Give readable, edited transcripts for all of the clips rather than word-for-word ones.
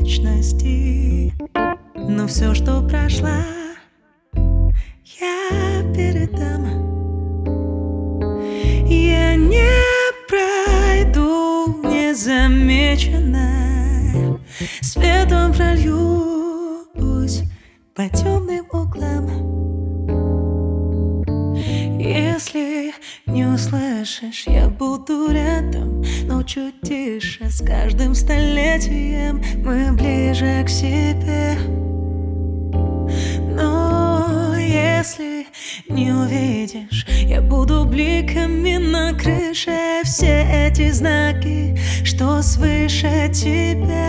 вечности. Но все, что прошла, я передам. Я не пройду незамеченной, светом прольюсь по темным углам. Если не услышишь, я буду рядом, но чуть тише. С каждым столетием мы ближе к себе. Но если не увидишь, я буду бликами на крыше. Все эти знаки, что свыше тебя.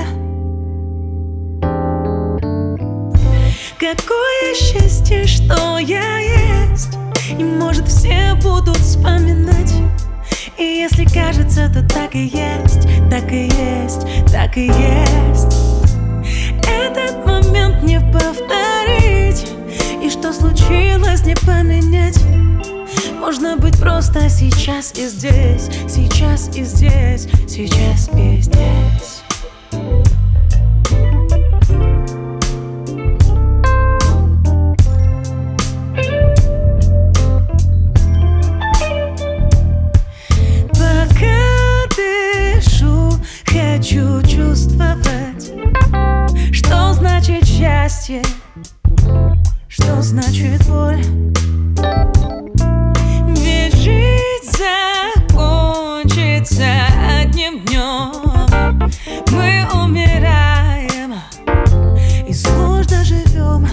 Какое счастье, что я есть, и может все будут вспоминать. И если кажется, то так и есть, так и есть, так и есть. Этот момент не повторить, и что случилось, не поменять. Можно быть просто сейчас и здесь, сейчас и здесь, сейчас и здесь. Хочу чувствовать, что значит счастье, что значит боль. Ведь жизнь закончится одним днем. Мы умираем и сложно живем.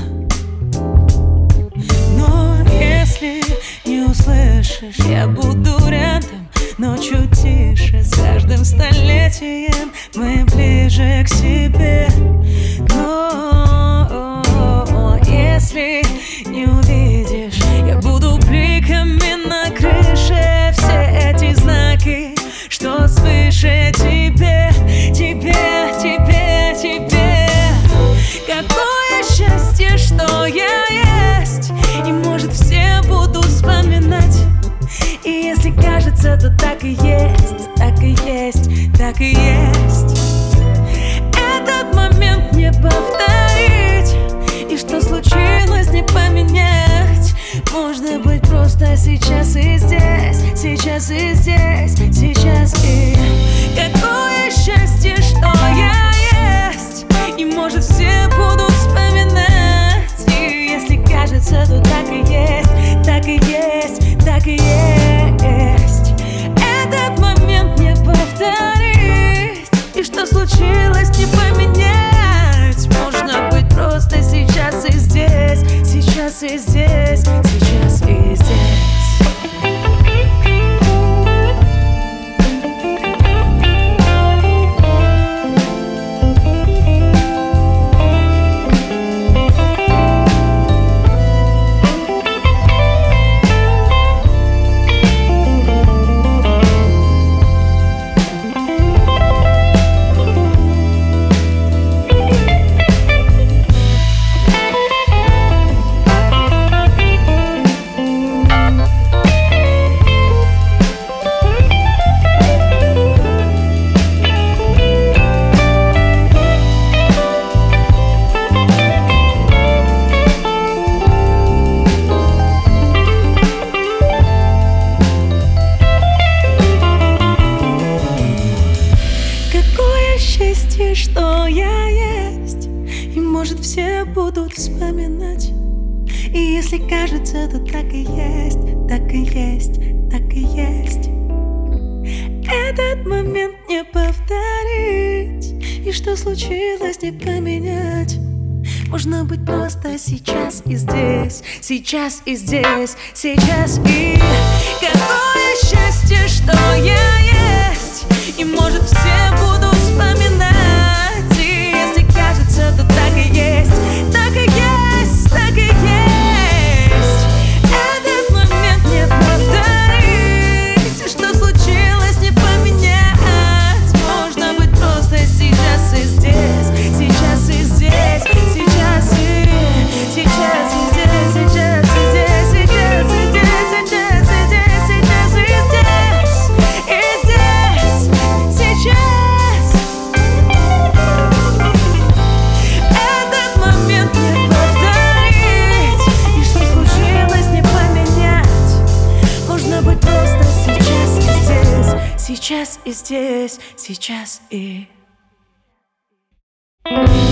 Но если не услышишь, я буду рядом, но чуть тише. С каждым столетием мы ближе к себе. Но если не увидишь, я буду бликами на крыше. Все эти знаки, что свыше тебе, тебе, тебе, тебе. Какое счастье, что я есть, и может все будут вспоминать. И если кажется, то так и есть, так и есть, так и есть. Этот момент не повторить, и что случилось, не поменять. Можно быть просто сейчас и здесь, сейчас и здесь, сейчас и. Какое счастье, что я есть, и может все будут вспоминать. И если кажется, то так и есть, так и есть, так и есть. Этот момент не повторить, и что случилось, не поменять. Можно быть просто сейчас и здесь, сейчас и здесь, сейчас и здесь. Счастье, что я есть, и может все будут вспоминать. И если кажется, то так и есть, так и есть, так и есть. Этот момент не повторить, и что случилось, не поменять. Можно быть просто сейчас и здесь, сейчас и здесь, сейчас и. Какое счастье, что я есть, и может все будут вспоминать. И если кажется, то так и есть, так и есть, так и есть. Этот момент не повторить, и что случилось, не поменять. Можно быть просто сейчас и здесь, сейчас и здесь, сейчас и. Сейчас и здесь, сейчас и здесь, сейчас и здесь, сейчас и здесь, сейчас и здесь. сейчас и здесь, сейчас и